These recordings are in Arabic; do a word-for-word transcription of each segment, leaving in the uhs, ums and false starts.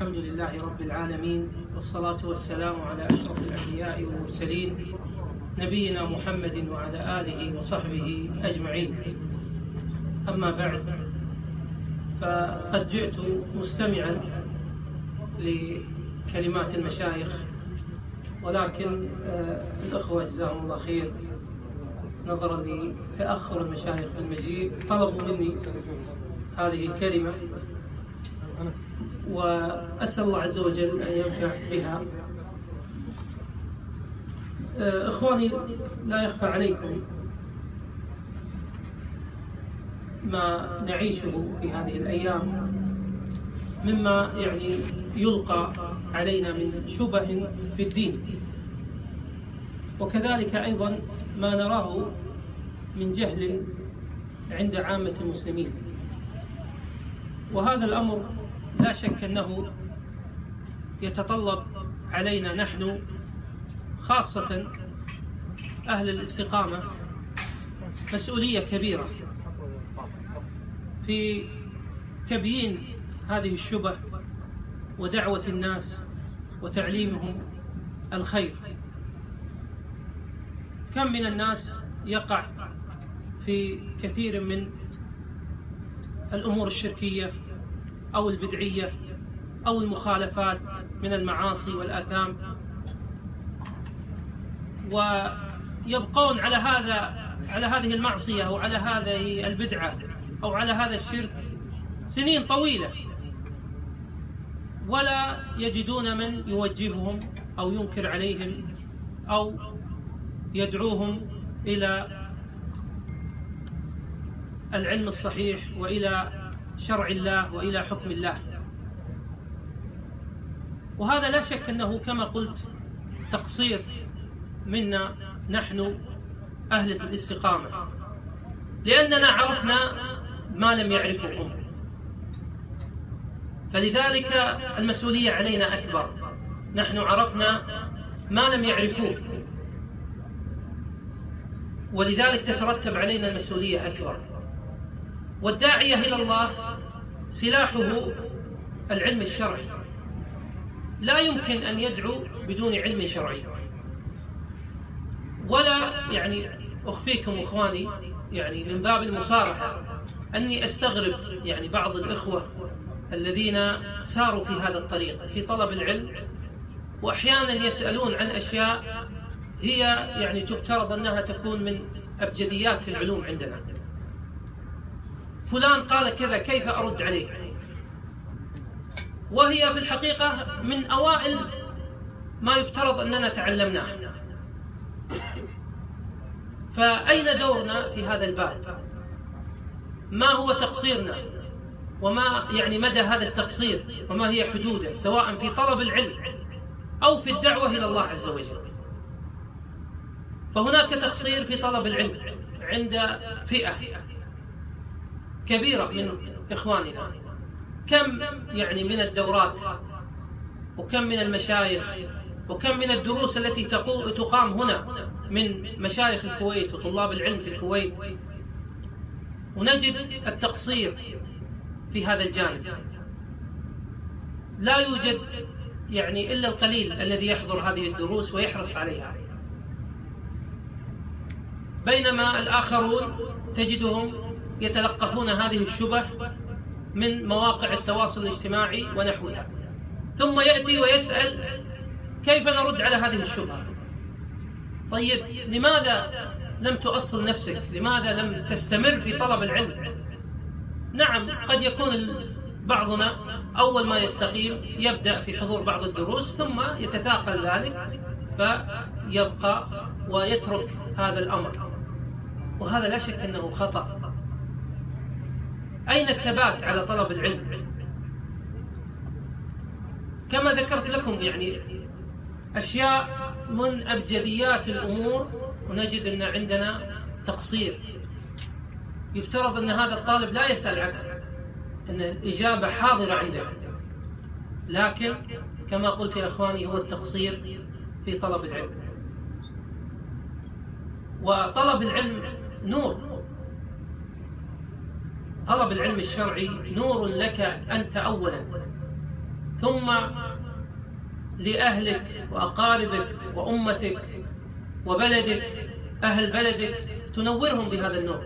الحمد لله رب العالمين، والصلاة والسلام على أشرف الأنبياء والمرسلين نبينا محمد وعلى آله وصحبه أجمعين. أما بعد، فقد جئت مستمعا لكلمات المشايخ، ولكن الأخوة جزاهم الله خير نظرا لتأخر المشايخ في المجيء طلبوا مني هذه الكلمة، وأسأل الله عز وجل أن ينفع بها. إخواني، لا يخفى عليكم ما نعيشه في هذه الأيام مما يعني يلقى علينا من شبه في الدين، وكذلك أيضا ما نراه من جهل عند عامة المسلمين. وهذا الأمر لا شك أنه يتطلب علينا نحن خاصة أهل الاستقامة مسؤولية كبيرة في تبيين هذه الشبه ودعوة الناس وتعليمهم الخير. كم من الناس يقع في كثير من الأمور الشركية أو البدعية أو المخالفات من المعاصي والآثام، ويبقون على هذا على هذه المعصية أو على هذه البدعة أو على هذا الشرك سنين طويلة، ولا يجدون من يوجههم أو ينكر عليهم أو يدعوهم إلى العلم الصحيح وإلى شرع الله وإلى حكم الله. وهذا لا شك أنه كما قلت تقصير منا نحن أهل الاستقامة، لأننا عرفنا ما لم يعرفه هم، فلذلك المسؤولية علينا أكبر. نحن عرفنا ما لم يعرفوه، ولذلك تترتب علينا المسؤولية أكبر. والداعية إلى الله سلاحه العلم الشرعي، لا يمكن أن يدعو بدون علم شرعي. ولا يعني أخفيكم إخواني يعني من باب المصارحة أني أستغرب يعني بعض الإخوة الذين ساروا في هذا الطريق في طلب العلم، وأحيانا يسألون عن أشياء هي يعني تفترض أنها تكون من أبجديات العلوم عندنا. فلان قال كذا، كيف أرد عليه؟ وهي في الحقيقة من أوائل ما يفترض أننا تعلمناه. فأين دورنا في هذا الباب؟ ما هو تقصيرنا؟ وما يعني مدى هذا التقصير؟ وما هي حدوده، سواء في طلب العلم أو في الدعوة إلى الله عز وجل؟ فهناك تقصير في طلب العلم عند فئة كبيرة من إخواننا. كم يعني من الدورات وكم من المشايخ وكم من الدروس التي تقام هنا من مشايخ الكويت وطلاب العلم في الكويت، ونجد التقصير في هذا الجانب. لا يوجد يعني إلا القليل الذي يحضر هذه الدروس ويحرص عليها، بينما الآخرون تجدهم يتلقفون هذه الشبه من مواقع التواصل الاجتماعي ونحوها، ثم يأتي ويسأل كيف نرد على هذه الشبهة؟ طيب، لماذا لم تؤصل نفسك؟ لماذا لم تستمر في طلب العلم؟ نعم، قد يكون بعضنا أول ما يستقيم يبدأ في حضور بعض الدروس، ثم يتثاقل ذلك فيبقى ويترك هذا الأمر، وهذا لا شك أنه خطأ. أين الثبات على طلب العلم؟ كما ذكرت لكم يعني أشياء من أبجديات الأمور، ونجد أن عندنا تقصير. يفترض أن هذا الطالب لا يسأل عنها، أن الإجابة حاضرة عنده، لكن كما قلت يا أخواني هو التقصير في طلب العلم. وطلب العلم نور، طلب العلم الشرعي نور لك أنت أولا، ثم لأهلك وأقاربك وأمتك وبلدك، أهل بلدك، تنورهم بهذا النور.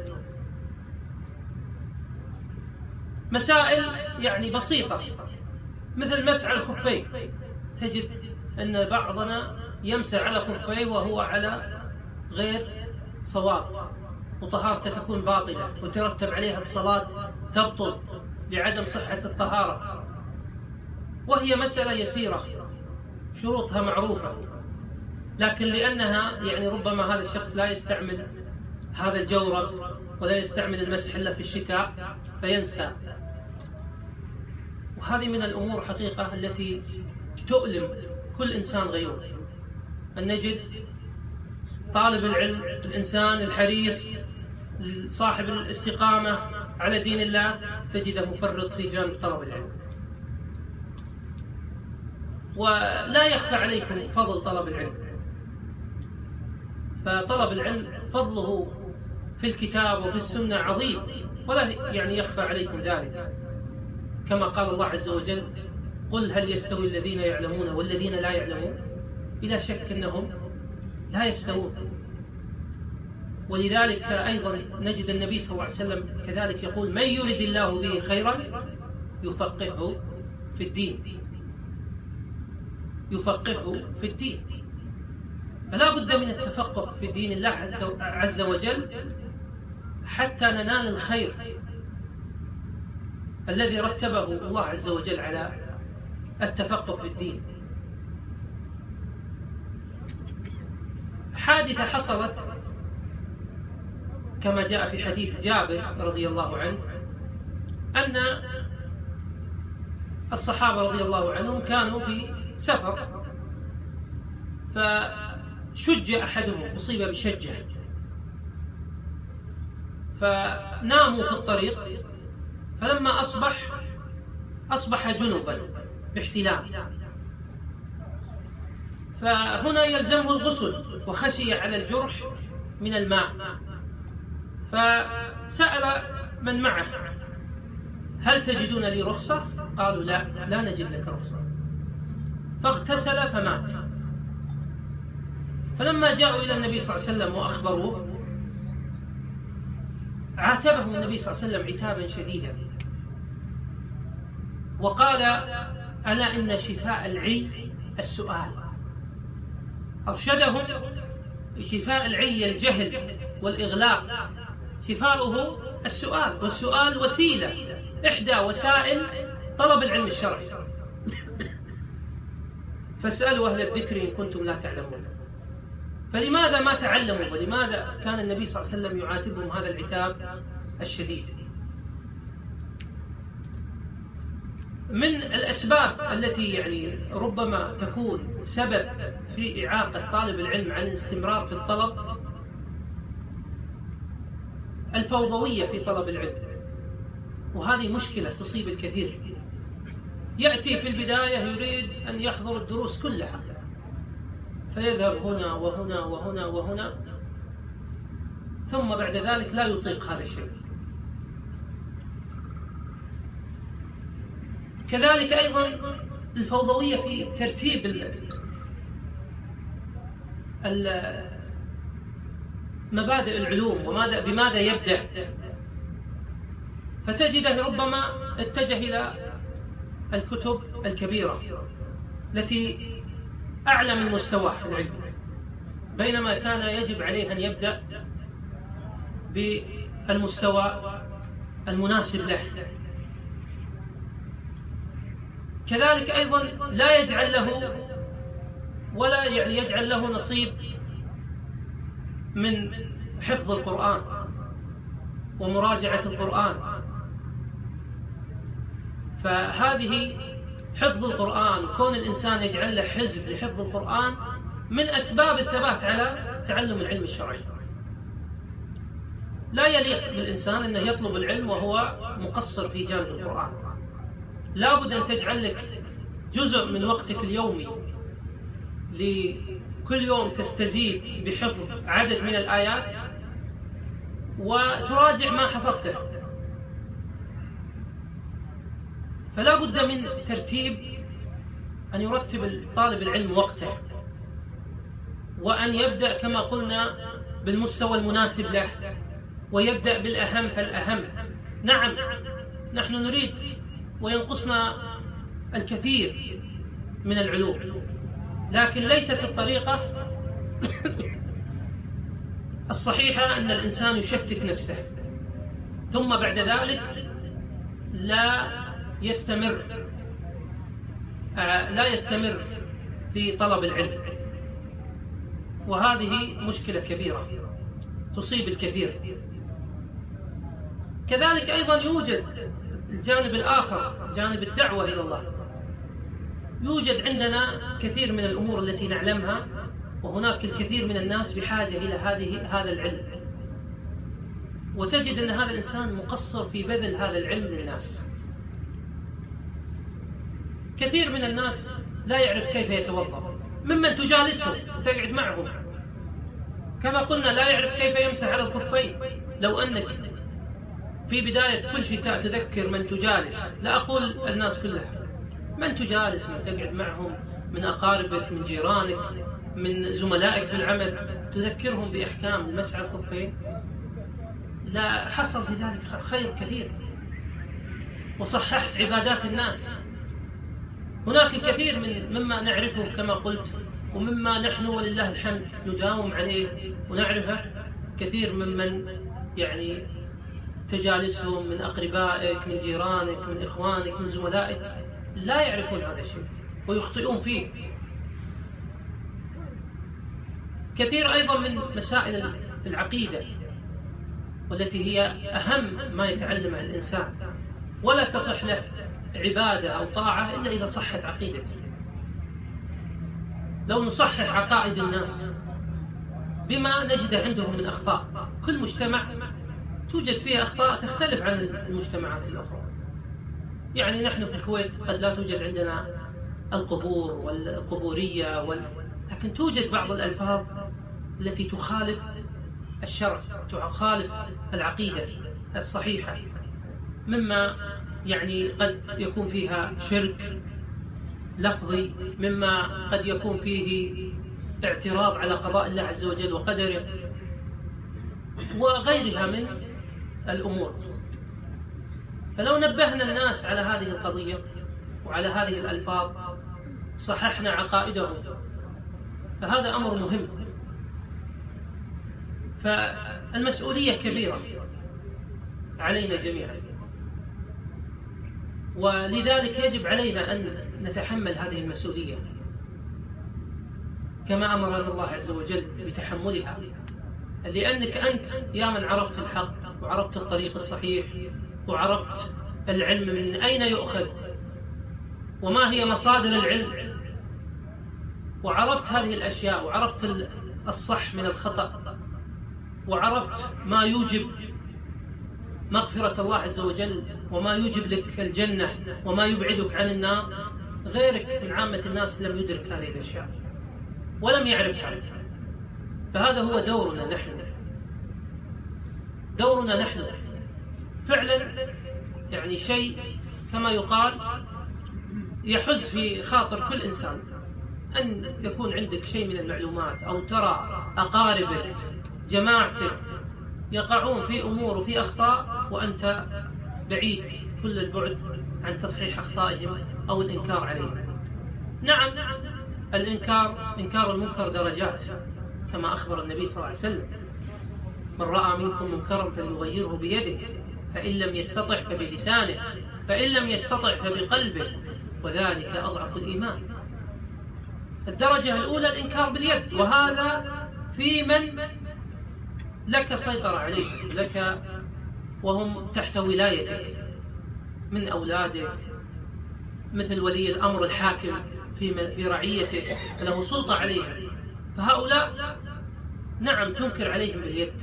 مسائل يعني بسيطة مثل مسح الخفين، تجد أن بعضنا يمسح على خفيه وهو على غير صواب، وطهارته تكون باطلة وترتب عليها الصلاة تبطل لعدم صحة الطهارة، وهي مسألة يسيرة شروطها معروفة، لكن لأنها يعني ربما هذا الشخص لا يستعمل هذا الجورب ولا يستعمل المسح إلا في الشتاء فينسى. وهذه من الأمور حقيقة التي تؤلم كل إنسان غيور، أن نجد طالب العلم، الإنسان الحريص، صاحب الاستقامة على دين الله، تجده مفرط في جانب طلب العلم. ولا يخفى عليكم فضل طلب العلم، فطلب العلم فضله في الكتاب وفي السنة عظيم، ولا يعني يخفى عليكم ذلك، كما قال الله عز وجل: قل هل يستوي الذين يعلمون والذين لا يعلمون؟ بلا شك أنهم لا يستوون. ولذلك أيضا نجد النبي صلى الله عليه وسلم كذلك يقول: من يرد الله به خيرا يفقهه في الدين، يفقهه في الدين. فلا بد من التفقه في دين الله عز وجل حتى ننال الخير الذي رتبه الله عز وجل على التفقه في الدين. حادثة حصلت كما جاء في حديث جابر رضي الله عنه أن الصحابة رضي الله عنهم كانوا في سفر، فشج أحدهم، أصيب بشجة، فناموا في الطريق، فلما أصبح أصبح جنبا باحتلام، فهنا يلزمه الغسل وخشي على الجرح من الماء، فسأل من معه: هل تجدون لي رخصة؟ قالوا: لا لا نجد لك رخصة. فاغتسل فمات. فلما جاءوا إلى النبي صلى الله عليه وسلم وأخبروه، عاتبهم النبي صلى الله عليه وسلم عتابا شديدا، وقال: ألا إن شفاء العي السؤال. أرشدهم: شفاء العي الجهل والإغلاق، شفاؤه السؤال، والسؤال وسيلة إحدى وسائل طلب العلم الشرعي. فاسألوا أهل الذكر إن كنتم لا تعلمون. فلماذا ما تعلموا؟ ولماذا كان النبي صلى الله عليه وسلم يعاتبهم هذا العتاب الشديد؟ من الأسباب التي يعني ربما تكون سبب في إعاقة طالب العلم عن الاستمرار في الطلب الفوضوية في طلب العلم، وهذه مشكلة تصيب الكثير. يأتي في البداية يريد أن يحضر الدروس كلها، فيذهب هنا وهنا وهنا وهنا، ثم بعد ذلك لا يطيق هذا الشيء. كذلك أيضا الفوضوية في ترتيب مبادئ العلوم وماذا بماذا يبدأ، فتجده ربما اتجه إلى الكتب الكبيرة التي أعلى من مستواه العلم، بينما كان يجب عليه أن يبدأ بالمستوى المناسب له. كذلك أيضا لا يجعل له ولا يعني يجعل له نصيب من حفظ القرآن ومراجعة القرآن. فهذه حفظ القرآن وكون الإنسان يجعل له حزب لحفظ القرآن من أسباب الثبات على تعلم العلم الشرعي. لا يليق بالإنسان أنه يطلب العلم وهو مقصر في جانب القرآن. لا بد أن تجعل لك جزء من وقتك اليومي لكل يوم تستزيد بحفظ عدد من الآيات وتراجع ما حفظته. فلا بد من ترتيب أن يرتب طالب العلم وقته، وأن يبدأ كما قلنا بالمستوى المناسب له، ويبدأ بالأهم فالأهم. نعم نحن نريد وينقصنا الكثير من العلوم، لكن ليست الطريقة الصحيحة أن الإنسان يشتت نفسه ثم بعد ذلك لا يستمر لا يستمر في طلب العلم، وهذه مشكلة كبيرة تصيب الكثير. كذلك أيضا يوجد الجانب الآخر، جانب الدعوة إلى الله. يوجد عندنا كثير من الأمور التي نعلمها، وهناك الكثير من الناس بحاجة إلى هذه هذا العلم، وتجد أن هذا الإنسان مقصر في بذل هذا العلم للناس. كثير من الناس لا يعرف كيف يتوضأ، ممن تجالسهم وتقعد معهم، كما قلنا لا يعرف كيف يمسح على الخفين. لو أنك في بداية كل شتاء تذكر من تجالس، لا أقول الناس كلها، من تجالس، من تقعد معهم، من أقاربك، من جيرانك، من زملائك في العمل، تذكرهم بأحكام المسح على الخفين، لا حصل في ذلك خير كثير، وصححت عبادات الناس. هناك الكثير من مما نعرفه كما قلت، ومما نحن ولله الحمد نداوم عليه ونعرفه، كثير ممن يعني تجالسهم من أقربائك، من جيرانك، من إخوانك، من زملائك، لا يعرفون هذا الشيء ويخطئون فيه. كثير أيضا من مسائل العقيدة والتي هي أهم ما يتعلمها الإنسان، ولا تصح له عبادة أو طاعة إلا إذا صحت عقيدته. لو نصحح عقائد الناس بما نجد عندهم من أخطاء، كل مجتمع توجد فيه أخطاء تختلف عن المجتمعات الأخرى. يعني نحن في الكويت قد لا توجد عندنا القبور والقبورية وال... لكن توجد بعض الألفاظ التي تخالف الشرع، تخالف العقيدة الصحيحة، مما يعني قد يكون فيها شرك لفظي، مما قد يكون فيه اعتراض على قضاء الله عز وجل وقدره، وغيرها من الأمور. فلو نبهنا الناس على هذه القضية وعلى هذه الألفاظ، صححنا عقائدهم، فهذا أمر مهم. فالمسؤولية كبيرة علينا جميعا، ولذلك يجب علينا أن نتحمل هذه المسؤولية كما أمرنا الله عز وجل بتحملها، لأنك أنت يا من عرفت الحق وعرفت الطريق الصحيح وعرفت العلم من أين يؤخذ وما هي مصادر العلم، وعرفت هذه الأشياء، وعرفت الصح من الخطأ، وعرفت ما يوجب مغفرة الله عز وجل وما يوجب لك الجنة وما يبعدك عن النار. غيرك من عامة الناس لم يدرك هذه الأشياء ولم يعرفها، فهذا هو دورنا نحن، دورنا نحن فعلا. يعني شيء كما يقال يحز في خاطر كل إنسان أن يكون عندك شيء من المعلومات، أو ترى أقاربك جماعتك يقعون في أمور وفي أخطاء وأنت بعيد كل البعد عن تصحيح أخطائهم أو الإنكار عليهم. نعم الإنكار، إنكار المنكر درجات كما أخبر النبي صلى الله عليه وسلم: من رأى منكم منكرا فليغيره بيده، فإن لم يستطع فبلسانه، فإن لم يستطع فبقلبه، وذلك أضعف الإيمان. الدرجة الأولى الإنكار باليد، وهذا في من لك سيطرة عليه، لك وهم تحت ولايتك من أولادك، مثل ولي الأمر الحاكم في في رعيته له سلطة عليهم، فهؤلاء نعم تنكر عليهم باليد.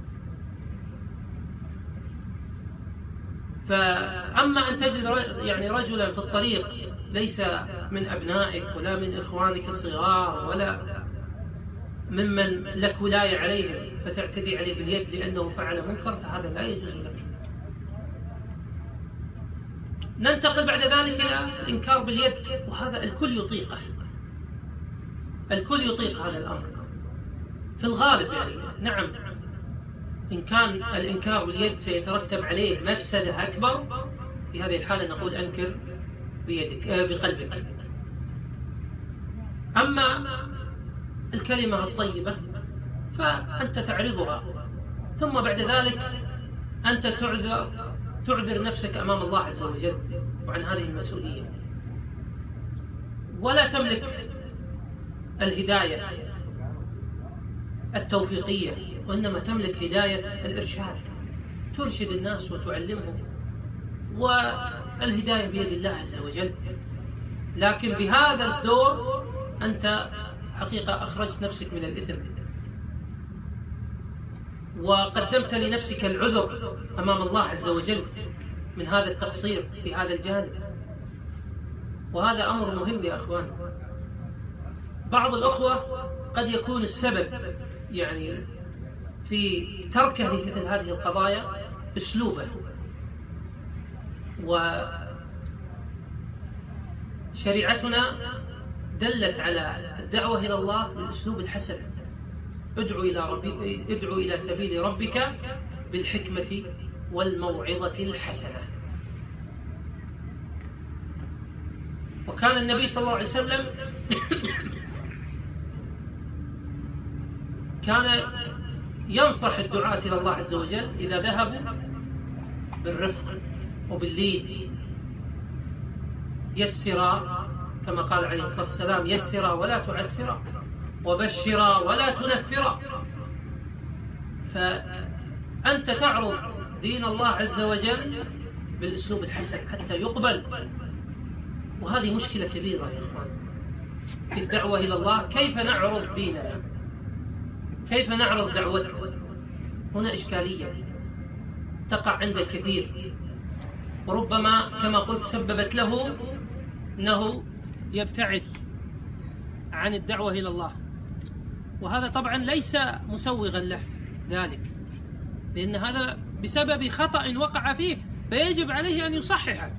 فأما أن تجد يعني رجلا في الطريق ليس من أبنائك ولا من إخوانك الصغار ولا ممن لك ولاية عليهم فتعتدي عليه باليد لأنه فعل منكر، فهذا لا يجوز لك. ننتقل بعد ذلك إلى الإنكار باليد، وهذا الكل يطيقه، الكل يطيق هذا الأمر في الغالب يعني. نعم، إن كان الإنكار باليد سيترتب عليه مفسدة أكبر، في هذه الحالة نقول أنكر بيدك آه بقلبك. أما الكلمة الطيبة فأنت تعرضها، ثم بعد ذلك أنت تعذر تعذر نفسك أمام الله عز وجل وعن هذه المسؤولية، ولا تملك الهداية التوفيقية، وإنما تملك هداية الإرشاد، ترشد الناس وتعلمهم، والهداية بيد الله عز وجل. لكن بهذا الدور أنت حقيقة أخرجت نفسك من الإثم، وقدمت لنفسك العذر أمام الله عز وجل من هذا التقصير في هذا الجانب، وهذا أمر مهم يا أخوان. بعض الأخوة قد يكون السبب يعني في تركه لمثل هذه القضايا أسلوبه، وشريعتنا دلت على الدعوة إلى الله بالأسلوب الحسن. ادعو إلى ربي ادعو إلى سبيل ربك بالحكمة والموعظة الحسنة. وكان النبي صلى الله عليه وسلم كان ينصح الدعاة إلى الله عز وجل إذا ذهبوا بالرفق وباللين، يسرا كما قال عليه الصلاة والسلام: يسرا ولا تعسرا، وبشرا ولا تنفرا. فأنت تعرض دين الله عز وجل بالأسلوب الحسن حتى يقبل، وهذه مشكلة كبيرة يا إخوان في الدعوة إلى الله. كيف نعرض ديننا؟ كيف نعرض دعوتنا؟ هنا إشكالية تقع عند الكثير، وربما كما قلت سببت له أنه يبتعد عن الدعوة إلى الله، وهذا طبعا ليس مسوغا له ذلك، لأن هذا بسبب خطأ وقع فيه فيجب عليه أن يصححه.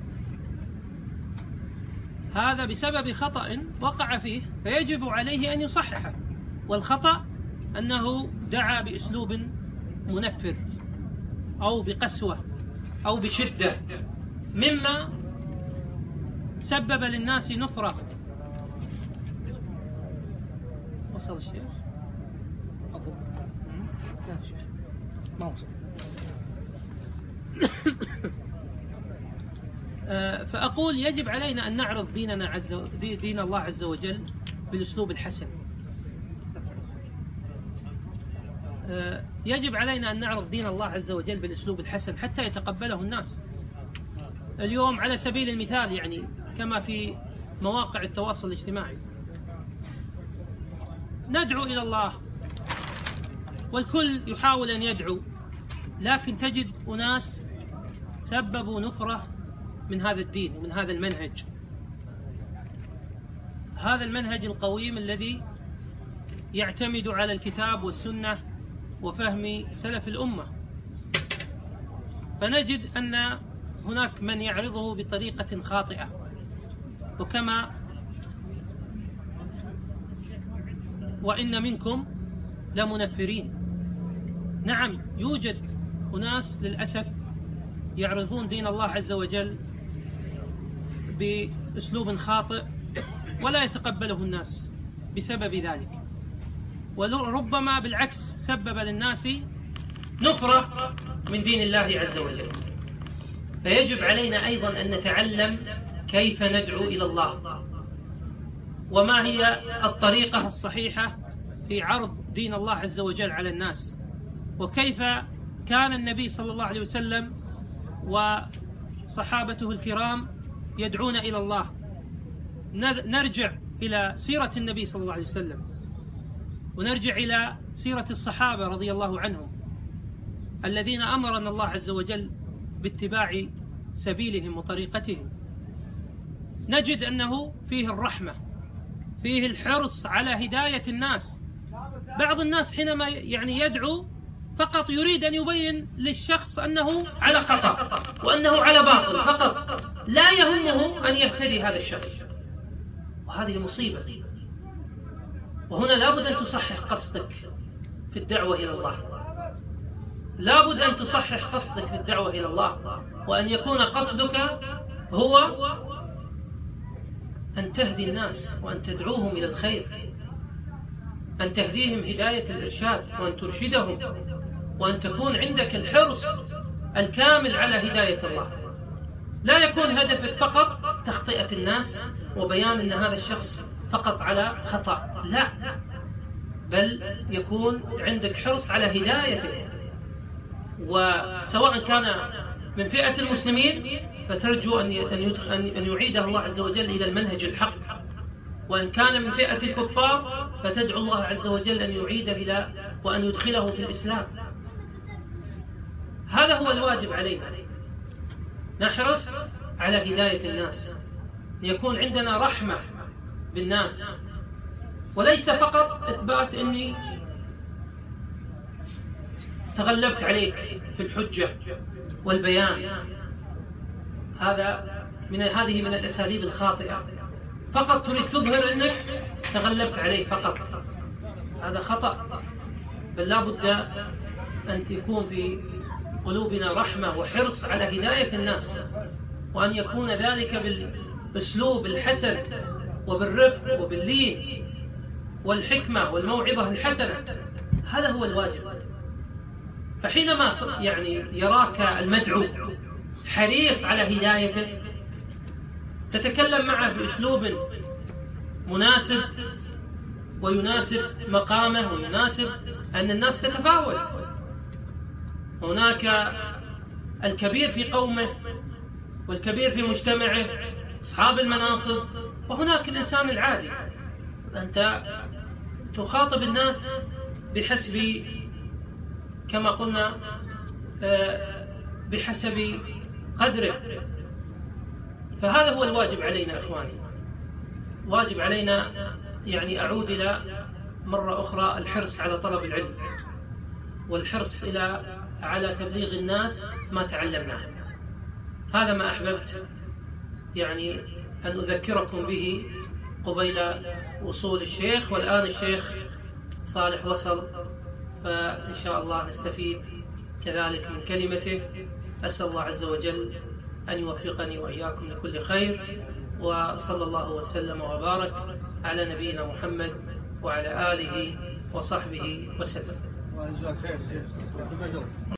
هذا بسبب خطأ وقع فيه فيجب عليه أن يصححه، والخطأ أنه دعا بأسلوب منفر أو بقسوة أو بشدة، مما سبب للناس نفرة. وصل الشيخ؟ أظن لا شيخ ما وصل. فأقول يجب علينا أن نعرض ديننا عز و... دين الله عز وجل بالأسلوب الحسن. يجب علينا أن نعرض دين الله عز وجل بالأسلوب الحسن حتى يتقبله الناس. اليوم على سبيل المثال يعني كما في مواقع التواصل الاجتماعي ندعو إلى الله والكل يحاول أن يدعو، لكن تجد أناس سببوا نفرة من هذا الدين ومن هذا المنهج، هذا المنهج القويم الذي يعتمد على الكتاب والسنة وفهم سلف الأمة. فنجد أن هناك من يعرضه بطريقة خاطئة، وكما وإن منكم لمنفرين. نعم، يوجد أناس للأسف يعرضون دين الله عز وجل بأسلوب خاطئ ولا يتقبله الناس بسبب ذلك، وربما بالعكس سبب للناس نفرة من دين الله عز وجل. فيجب علينا أيضا أن نتعلم كيف ندعو إلى الله، وما هي الطريقة الصحيحة في عرض دين الله عز وجل على الناس، وكيف كان النبي صلى الله عليه وسلم وصحابته الكرام يدعون إلى الله. نرجع إلى سيرة النبي صلى الله عليه وسلم، ونرجع إلى سيرة الصحابة رضي الله عنهم الذين أمرنا الله عز وجل باتباع سبيلهم وطريقتهم. نجد أنه فيه الرحمة، فيه الحرص على هداية الناس. بعض الناس حينما يعني يدعو فقط يريد أن يبين للشخص أنه على خطأ وأنه على باطل فقط، لا يهمه أن يهتدي هذا الشخص، وهذه مصيبة. وهنا لابد أن تصحح قصدك في الدعوة إلى الله، لابد أن تصحح قصدك في الدعوة إلى الله، وأن يكون قصدك هو أن تهدي الناس وأن تدعوهم إلى الخير، أن تهديهم هداية الإرشاد وأن ترشدهم، وأن تكون عندك الحرص الكامل على هداية الله. لا يكون هدفك فقط تخطئة الناس وبيان أن هذا الشخص فقط على خطأ، لا، بل يكون عندك حرص على هدايته، وسواء كان من فئة المسلمين فترجو أن أن يعيده الله عز وجل إلى المنهج الحق، وإن كان من فئة الكفار فتدعو الله عز وجل أن يعيده إلى وأن يدخله في الإسلام. هذا هو الواجب علينا، نحرص على هداية الناس، يكون عندنا رحمة بالناس، وليس فقط إثبات أني تغلبت عليك في الحجة والبيان. هذا من هذه من الأساليب الخاطئة، فقط تريد تظهر أنك تغلبت عليه فقط، هذا خطأ، بل لا بد أن تكون في قلوبنا رحمة وحرص على هداية الناس، وأن يكون ذلك بالأسلوب الحسن وبالرفق وباللين والحكمة والموعظة الحسنة. هذا هو الواجب. فحينما يعني يراك المدعو حريص على هدايته تتكلم معه بأسلوب مناسب ويناسب مقامه ويناسب أن الناس تتفاوت. هناك الكبير في قومه والكبير في مجتمعه، أصحاب المناصب، وهناك الإنسان العادي. أنت تخاطب الناس بحسب كما قلنا بحسب قدره. فهذا هو الواجب علينا إخواني، واجب علينا يعني أعود إلى مرة أخرى الحرص على طلب العلم والحرص إلى على تبليغ الناس ما تعلمناه. هذا ما أحببت يعني أن أذكركم به قبيل وصول الشيخ، والآن الشيخ صالح وصل، فإن شاء الله نستفيد كذلك من كلمته. أسأل الله عز وجل أن يوفقني وإياكم لكل خير، وصلى الله وسلم وبارك على نبينا محمد وعلى آله وصحبه وسلم.